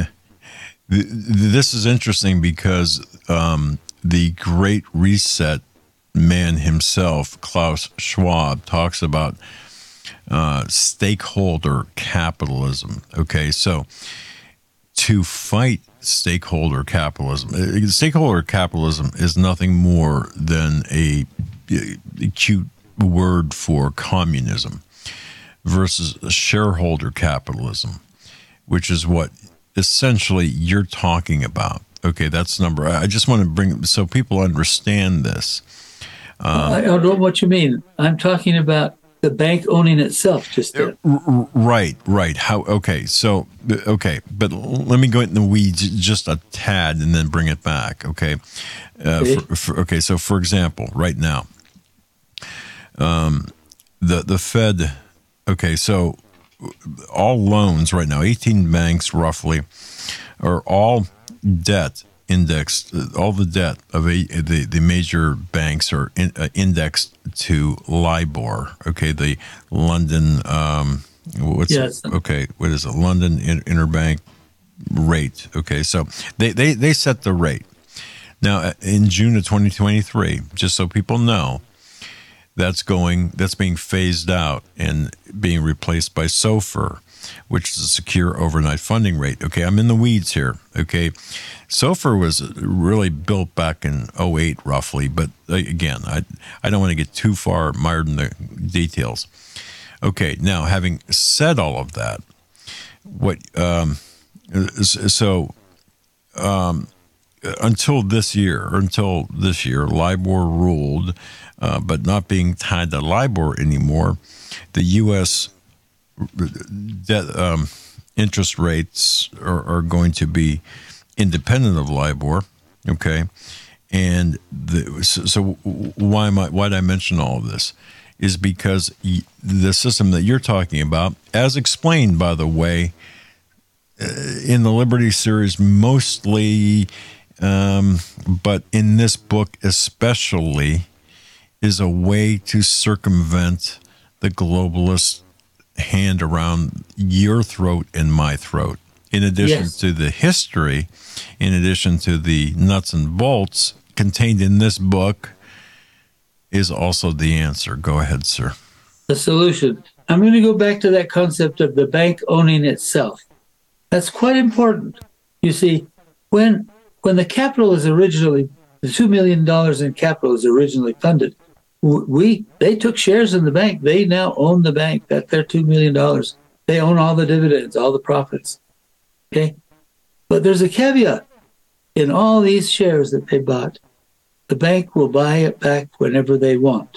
this is interesting because um, the Great Reset man himself, Klaus Schwab, talks about uh, stakeholder capitalism. Okay, so to fight stakeholder capitalism, stakeholder capitalism is nothing more than a, a cute word for communism versus shareholder capitalism, which is what essentially you're talking about. Okay, that's number. I just want to bring so people understand this. Um,
I don't know what you mean. I'm talking about the bank owning itself. Just then.
Right, right. How? Okay, so okay, but let me go in the weeds just a tad and then bring it back. Okay, uh, okay. For, for, okay. So, for example, right now, um, the the Fed. Okay, so all loans right now, eighteen banks roughly, are all debt indexed. All the debt of a, the the major banks are in, uh, indexed to LIBOR. Okay, the London um, what's
yes.
okay? What is it? London Interbank rate. Okay, so they they they set the rate. Now in June of twenty twenty-three, just so people know, that's going that's being phased out and being replaced by SOFR, which is a secure overnight funding rate. Okay, I'm in the weeds here. Okay, SOFR was really built back in oh eight roughly, but again, I I don't want to get too far mired in the details. Okay, now having said all of that, what um, so um, until this year, or until this year, LIBOR ruled, uh, but not being tied to LIBOR anymore, the U S debt um, interest rates are, are going to be independent of LIBOR. Okay, and the, so, so why am I? Why did I mention all of this? Is because the system that you're talking about, as explained, by the way, in the Liberty series mostly, um, but in this book especially, is a way to circumvent the globalist hand around your throat and my throat. In addition
Yes.
to the history, in addition to the nuts and bolts contained in this book, is also the answer. Go ahead, sir.
The solution. I'm going to go back to that concept of the bank owning itself. That's quite important. You see, when when the capital is originally, the two million dollars in capital is originally funded, we they took shares in the bank. They now own the bank. That's their two million dollars. They own all the dividends, all the profits. Okay? But there's a caveat. In all these shares that they bought, the bank will buy it back whenever they want.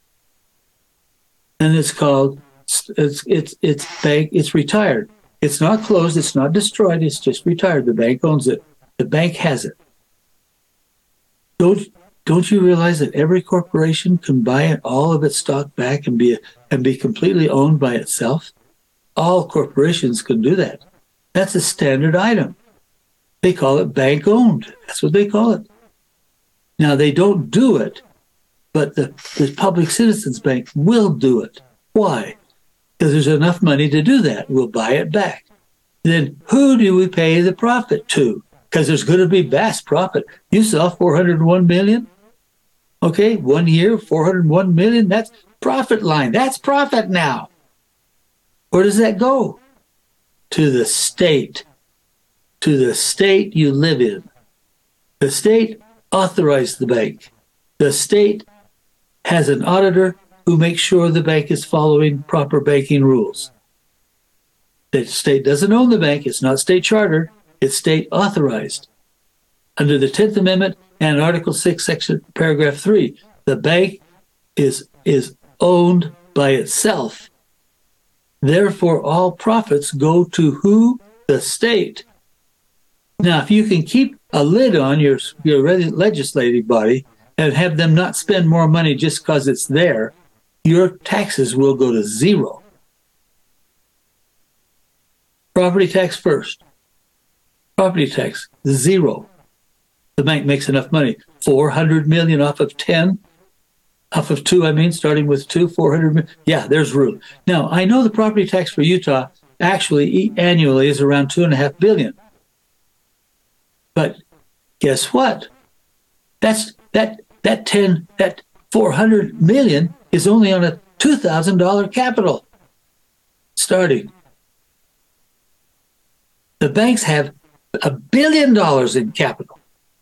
And it's called, it's it's it's bank, it's retired. It's not closed, it's not destroyed, it's just retired. The bank owns it. The bank has it. Don't don't you realize that every corporation can buy it, all of its stock back and be and be completely owned by itself? All corporations can do that. That's a standard item. They call it bank owned. That's what they call it. Now they don't do it, but the, the Public Citizens Bank will do it. Why? Because there's enough money to do that. We'll buy it back. Then who do we pay the profit to? Because there's going to be vast profit. You saw four hundred one million. Okay, one year, four hundred one million. That's profit line. That's profit now. Where does that go? To the state. To the state you live in. The state authorized the bank. The state has an auditor who makes sure the bank is following proper banking rules. The state doesn't own the bank. It's not state chartered. It's state authorized. Under the tenth Amendment and Article six, Section Paragraph three, the bank is, is owned by itself. Therefore, all profits go to who? The state. Now, if you can keep a lid on your, your legislative body and have them not spend more money just because it's there, your taxes will go to zero. Property tax first. Property tax, zero. The bank makes enough money. four hundred million off of ten, off of two, I mean, starting with two, four hundred million. Yeah, there's room. Now, I know the property tax for Utah actually annually is around two and a half billion. But guess what? That's that that ten that four hundred million is only on a two thousand dollar capital starting. The banks have a billion dollars in capital.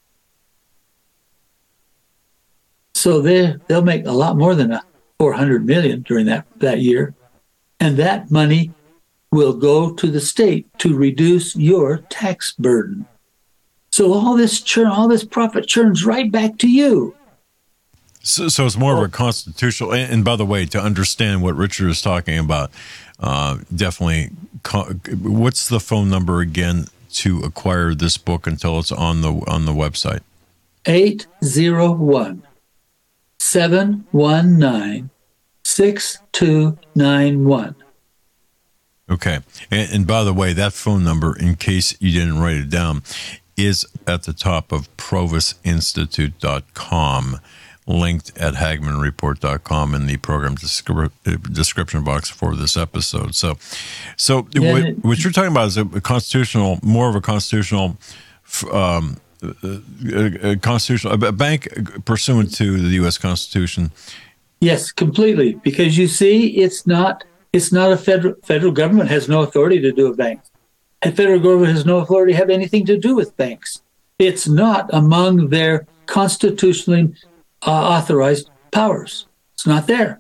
So they they'll make a lot more than a four hundred million during that, that year. And that money will go to the state to reduce your tax burden. So all this churn, all this profit churns right back to you.
So, so it's more of a constitutional. And, and by the way, to understand what Richard is talking about, uh, definitely, co- what's the phone number again to acquire this book until it's on the on the website?
eight zero one, seven one nine, six two nine one.
Okay. And, and by the way, that phone number, in case you didn't write it down, is at the top of provis institute dot com, linked at hagman report dot com in the program descri- description box for this episode. So, so
Yeah,
what,
it,
what you're talking about is a constitutional, more of a constitutional, um, a, a constitutional, a bank pursuant to the U S Constitution.
Yes, completely. Because you see, it's not it's not a federal federal government has no authority to do a bank. And federal government has no authority to have anything to do with banks. It's not among their constitutionally uh, authorized powers. It's not there.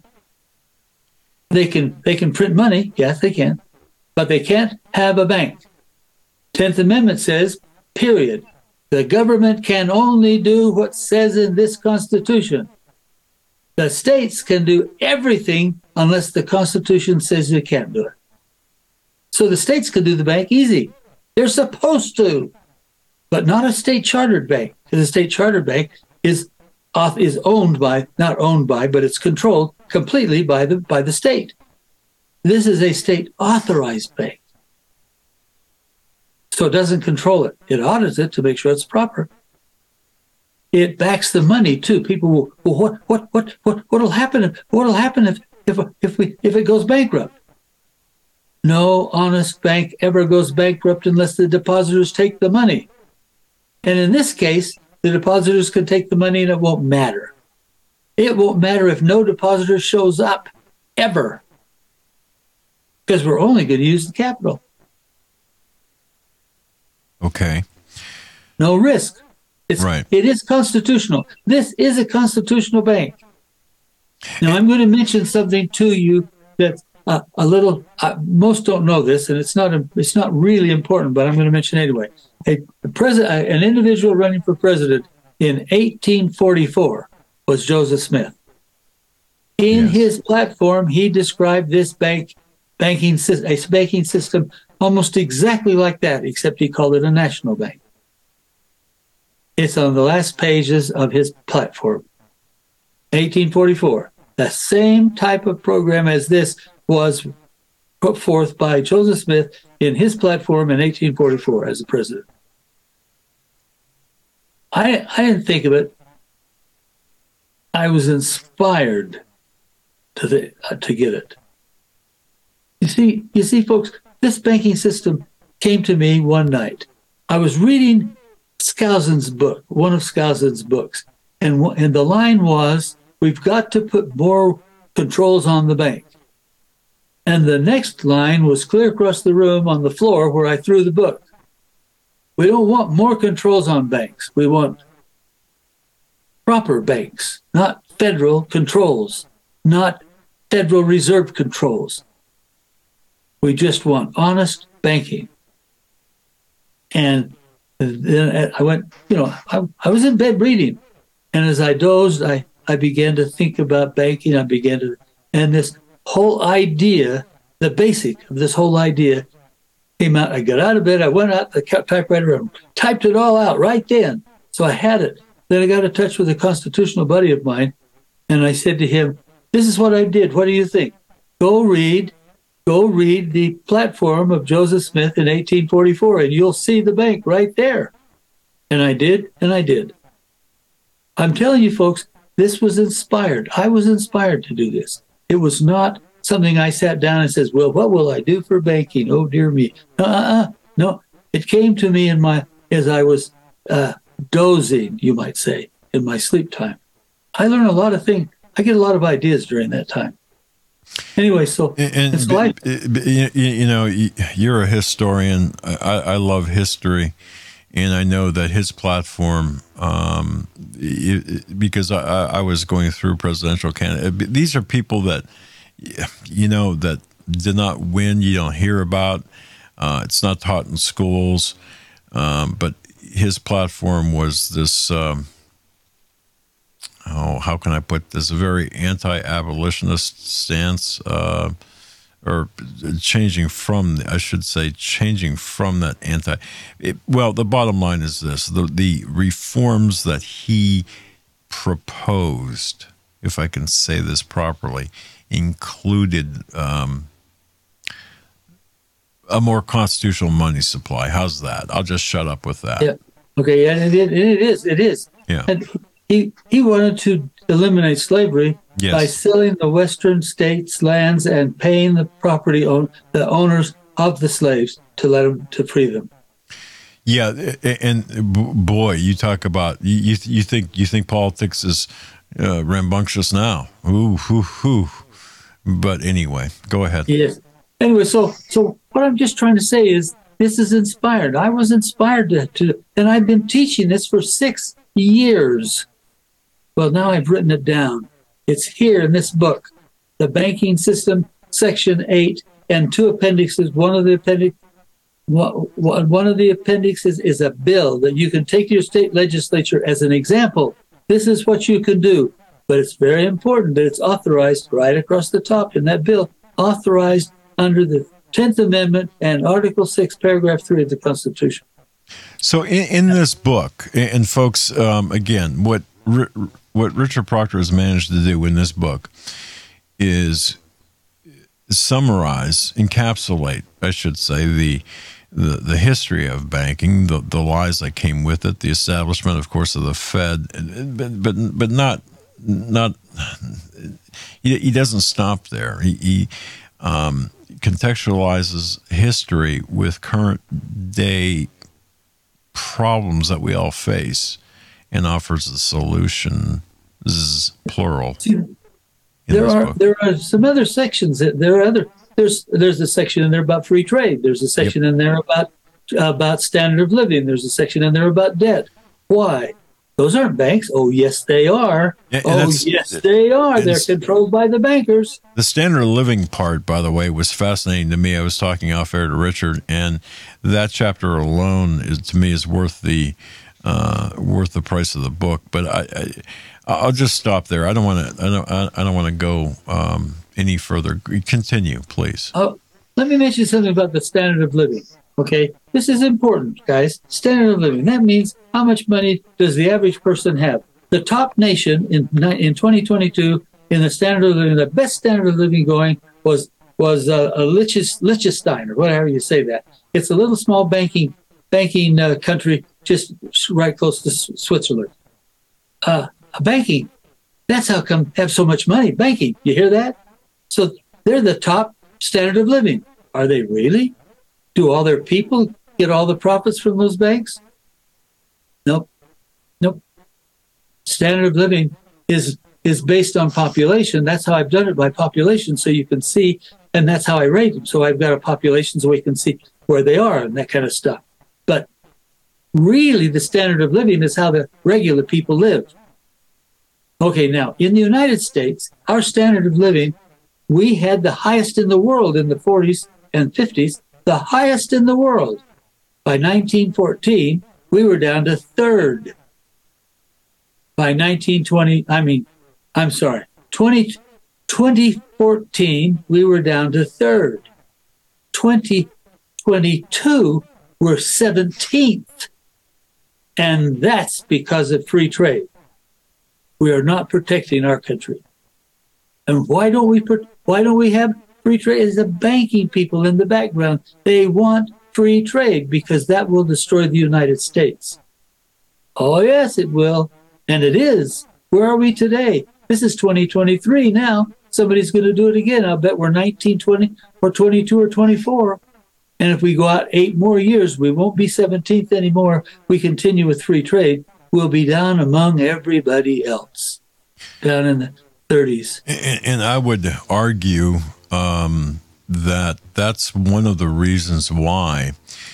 They can they can print money, yes, they can, but they can't have a bank. Tenth Amendment says, period. The government can only do what says in this Constitution. The states can do everything unless the Constitution says they can't do it. So the states can do the bank easy. They're supposed to, but not a state chartered bank. Because a state chartered bank is off, is owned by, not owned by, but it's controlled completely by the by the state. This is a state authorized bank. So it doesn't control it. It audits it to make sure it's proper. it backs the money too. People will, well, what, what, what, what, what'll happen? If, what'll happen if, if, if we, if it goes bankrupt? No honest bank ever goes bankrupt unless the depositors take the money. And in this case, the depositors can take the money and it won't matter. It won't matter if no depositor shows up ever, because we're only going to use the capital.
Okay.
No risk. It's,
right.
It is constitutional. This is a constitutional bank. Now, I'm going to mention something to you that's uh, a little, uh, most don't know this, and it's not a, it's not really important, but I'm going to mention anyway. A, a president, an individual running for president in eighteen forty-four was Joseph Smith. In yes. his platform, he described this bank, banking, a banking system almost exactly like that, except he called it a national bank. It's on the last pages of his platform. eighteen forty-four. The same type of program as this was put forth by Joseph Smith in his platform in eighteen forty-four as the president. I, I didn't think of it. I was inspired to the, uh, to get it. You see, you see, folks, this banking system came to me one night. I was reading Skousen's book, one of Skousen's books, and and the line was, "We've got to put more controls on the bank." And the next line was clear across the room on the floor where I threw the book. We don't want more controls on banks. We want proper banks, not federal controls, not Federal Reserve controls. We just want honest banking. And then I went, you know, I, I was in bed reading. And as I dozed, I, I began to think about banking. I began to, and this whole idea, the basic of this whole idea came out. I got out of bed. I went out the typewriter and typed it all out right then. So I had it. Then I got in touch with a constitutional buddy of mine. And I said to him, this is what I did. What do you think? Go read, go read the platform of Joseph Smith in eighteen forty-four, and you'll see the bank right there. And I did, and I did. I'm telling you, folks, this was inspired. I was inspired to do this. It was not something I sat down and says, well, what will I do for banking? Oh, dear me. Uh-uh. No, it came to me in my, as I was uh, dozing, you might say, in my sleep time. I learned a lot of things. I get a lot of ideas during that time. Anyway, so,
and,
it's like,
you, you know, you're a historian. I, I love history, and I know that his platform, um, it, because I, I was going through presidential candidates. These are people that, you know, that did not win. You don't hear about. Uh, it's not taught in schools, um, but his platform was this. Um, oh, how can I put this? A very anti-abolitionist stance, uh, or changing from, I should say, changing from that anti. It, well, the bottom line is this: the the reforms that he proposed, if I can say this properly, included um, a more constitutional money supply. How's that? I'll just shut up with that.
Yeah. Okay. And it, it is. It is.
Yeah.
And he he wanted to eliminate slavery
yes.
by selling the western states' lands and paying the property own the owners of the slaves to let them to free them.
Yeah, and boy, you talk about you you think you think politics is uh, rambunctious now. Ooh, ooh, ooh. But anyway, go ahead.
Yes. Anyway, so so what I'm just trying to say is this is inspired. I was inspired to, to and I've been teaching this for six years. Well, now I've written it down. It's here in this book, The Banking System, Section eight, and two appendixes. One of the appendix, one of the appendixes is a bill that you can take to your state legislature as an example. This is what you can do. But it's very important that it's authorized right across the top in that bill, authorized under the tenth Amendment and Article six, Paragraph three of the Constitution.
So in, in this book, and folks, um, again, what what Richard Proctor has managed to do in this book is summarize, encapsulate, I should say, the the, the history of banking, the, the lies that came with it, the establishment, of course, of the Fed, but but, but not not he, he doesn't stop there. He, he um, contextualizes history with current day problems that we all face, and offers the solution, plural.
There are book. there are some other sections that there are other there's there's a section in there about free trade. There's a section yep. in there about about standard of living. There's a section in there about debt. Why? Those aren't banks. Oh yes, they are. Yeah, oh yes, they are. They're controlled by the bankers.
The standard of living part, by the way, was fascinating to me. I was talking off air to Richard, and that chapter alone is to me is worth the uh, worth the price of the book. But I. I I'll just stop there. I don't want to. I don't. I don't want to go um, any further. Continue, please.
Oh, let me mention something about the standard of living. Okay, this is important, guys. Standard of living. That means how much money does the average person have? The top nation in in twenty twenty-two in the standard of living, the best standard of living going was was uh, a Liechtenstein, Liechtenstein, or whatever you say that. It's a little small banking banking uh, country just right close to Switzerland. Uh, Banking, that's how come have so much money. Banking, you hear that? So they're the top standard of living. Are they really? Do all their people get all the profits from those banks? Nope. Nope. Standard of living is is based on population. That's how I've done it by population, so you can see, and that's how I rate them. So I've got a population so we can see where they are and that kind of stuff. But really, the standard of living is how the regular people live. Okay, now, in the United States, our standard of living, we had the highest in the world in the forties and fifties, the highest in the world. By nineteen fourteen, we were down to third. By nineteen twenty, I mean, I'm sorry, twenty, twenty fourteen, we were down to third. twenty twenty-two, we're seventeenth. And that's because of free trade. We are not protecting our country. And why don't we why don't we have free trade? It's the banking people in the background. They want free trade because that will destroy the United States. Oh, yes, it will. And it is. Where are we today? This is twenty twenty-three now. Somebody's going to do it again. I'll bet we're nineteen, twenty, or twenty-two, or twenty-four. And if we go out eight more years, we won't be seventeenth anymore. We continue with free trade. We'll be down among everybody else, down in the thirties.
And, and I would argue um, that that's one of the reasons why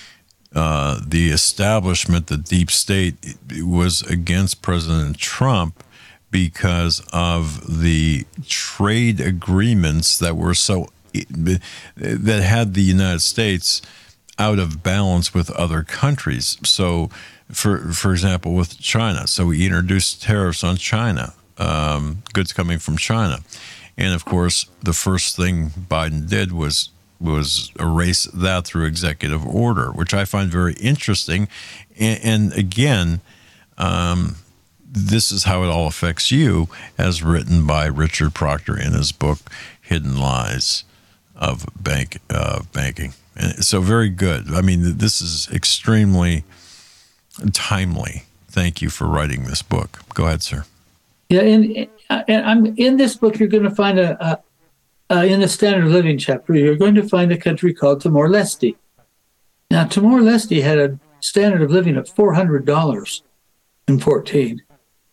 uh, the establishment, the deep state, was against President Trump, because of the trade agreements that were so that had the United States out of balance with other countries. So, for for example, with China, so we introduced tariffs on China, um, goods coming from China, and of course, the first thing Biden did was was erase that through executive order, which I find very interesting. And, and again, um, this is how it all affects you, as written by Richard Proctor in his book "Hidden Lies of Bank uh, Banking." And so, very good. I mean, this is extremely timely. Thank you for writing this book. Go ahead, sir.
Yeah, and, and I'm in this book. You're going to find a, a uh, in the standard of living chapter. You're going to find a country called Timor-Leste. Now, Timor-Leste had a standard of living of four hundred dollars in fourteen.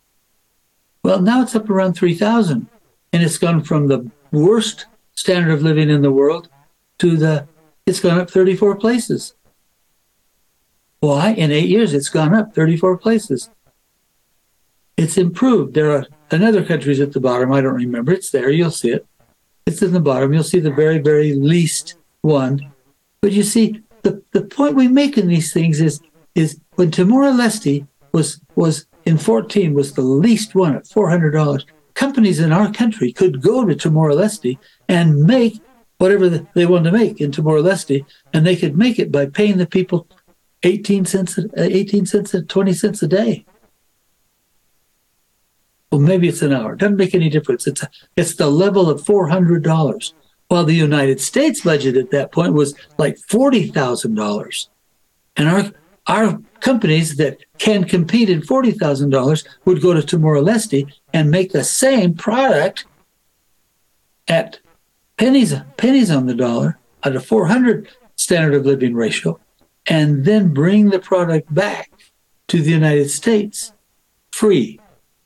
Well, now it's up around three thousand, and it's gone from the worst standard of living in the world to the it's gone up thirty-four places. Why? In eight years, it's gone up thirty-four places. It's improved. There are another countries at the bottom. I don't remember. It's there. You'll see it. It's in the bottom. You'll see the very, very least one. But you see, the, the point we make in these things is is when Timor-Leste was was in fourteen was the least one at four hundred dollars. Companies in our country could go to Timor-Leste and make whatever they wanted to make in Timor-Leste, and they could make it by paying the people eighteen cents, eighteen cents, twenty cents a day. Well, maybe it's an hour. It doesn't make any difference. It's a, it's the level of four hundred dollars. while the United States budget at that point was like forty thousand dollars. And our our companies that can compete in forty thousand dollars would go to Timor-Leste and make the same product at pennies pennies on the dollar at a four hundred standard of living ratio, and then bring the product back to the United States free.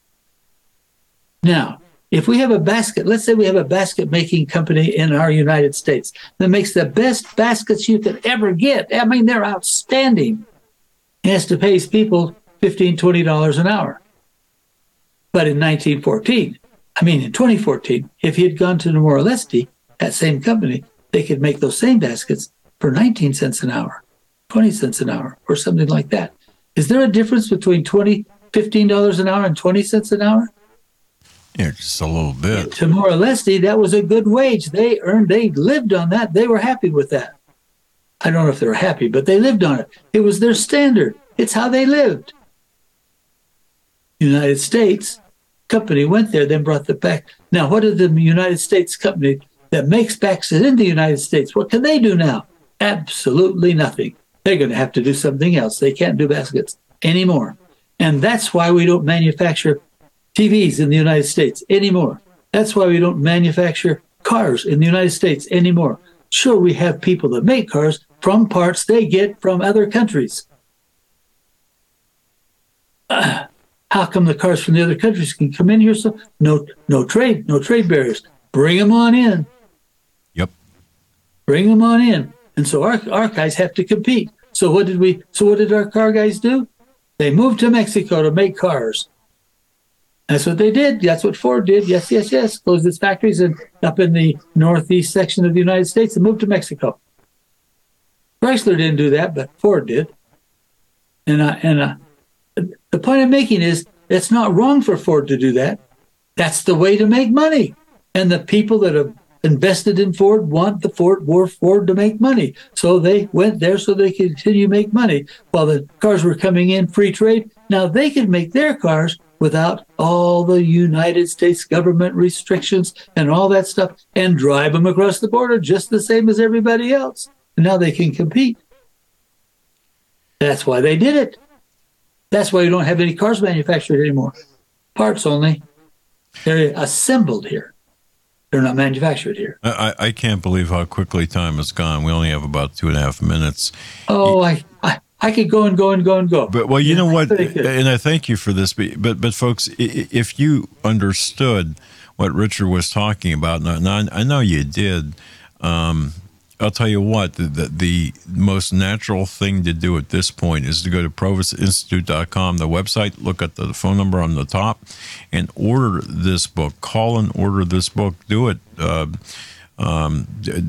Now, if we have a basket, let's say we have a basket making company in our United States that makes the best baskets you could ever get. I mean, they're outstanding. It has to pay people fifteen dollars, twenty dollars an hour. But in nineteen fourteen, I mean, in twenty fourteen, if he had gone to Timor-Leste, that same company, they could make those same baskets for nineteen cents an hour, twenty cents an hour, or something like that. Is there a difference between twenty, fifteen dollars an hour and twenty cents an hour?
Yeah, just a little bit.
In Timor-Leste, that was a good wage. They earned, they lived on that. They were happy with that. I don't know if they were happy, but they lived on it. It was their standard. It's how they lived. United States company went there, then brought the back. Now, what did the United States company that makes baskets in the United States, what can they do now? Absolutely nothing. They're going to have to do something else. They can't do baskets anymore. And that's why we don't manufacture T Vs in the United States anymore. That's why we don't manufacture cars in the United States anymore. Sure, we have people that make cars from parts they get from other countries. Uh, how come the cars from the other countries can come in here? So no, no trade, no trade barriers. Bring them on in.
Yep.
Bring them on in. And so our, our guys have to compete. So what did we? So what did our car guys do? They moved to Mexico to make cars. That's what they did. That's what Ford did. Yes, yes, yes. Closed its factories and up in the northeast section of the United States and moved to Mexico. Chrysler didn't do that, but Ford did. And uh, and uh, the point I'm making is it's not wrong for Ford to do that. That's the way to make money. And the people that have invested in Ford want the Ford war Ford to make money. So they went there so they could continue to make money. While the cars were coming in free trade, now they could make their cars without all the United States government restrictions and all that stuff and drive them across the border just the same as everybody else. And now they can compete. That's why they did it. That's why you don't have any cars manufactured anymore. Parts only. They're assembled here. They're not manufactured here.
I, I can't believe how quickly time has gone. We only have about two and a half minutes.
Oh, I, I I could go and go and go and go.
But well, you know what? And I thank you for this. But but, but folks, if you understood what Richard was talking about, now I know you did. Um, I'll tell you what, the, the, the most natural thing to do at this point is to go to provis institute dot com, the website, look at the phone number on the top, and order this book. Call and order this book. Do it. Uh, um,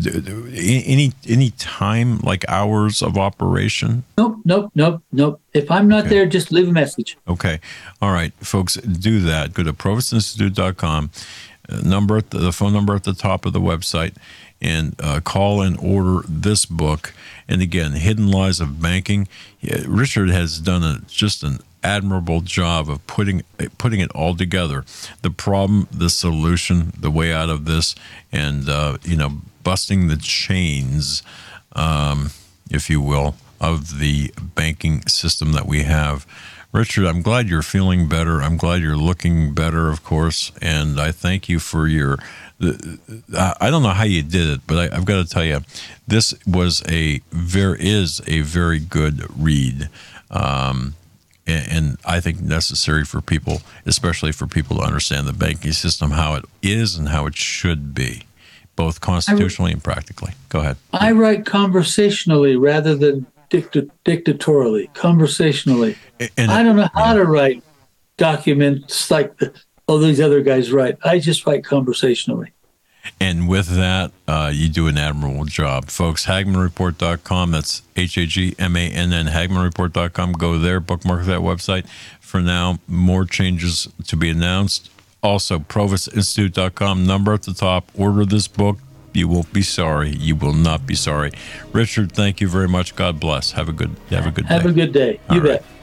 any any time, like hours of operation?
Nope, nope, nope, nope. If I'm not
Okay.
there, just leave a message.
Okay. All right, folks, do that. Go to provis institute dot com, uh, number at the, the phone number at the top of the website, and uh, call and order this book. And again, Hidden Lies of Banking. Yeah, Richard has done a, just an admirable job of putting putting it all together. The problem, the solution, the way out of this, and uh, you know, busting the chains, um, if you will, of the banking system that we have. Richard, I'm glad you're feeling better. I'm glad you're looking better, of course, and I thank you for your. I don't know how you did it, but I, I've got to tell you, this was a very is a very good read, um, and, and I think necessary for people, especially for people to understand the banking system, how it is and how it should be, both constitutionally and practically. Go ahead.
I write conversationally rather than dicta- dictatorially. Conversationally.
And
I don't know how
yeah.
to write documents like the, all these other guys write. I just write conversationally.
And with that, uh, you do an admirable job. Folks, hagman report dot com, that's H A G M A N N, hagman report dot com. Go there, bookmark that website. For now, more changes to be announced. Also, provis institute dot com, number at the top. Order this book. You won't be sorry. You will not be sorry. Richard, thank you very much. God bless. Have a good, have a good day.
Have a good day. You
All right.
bet.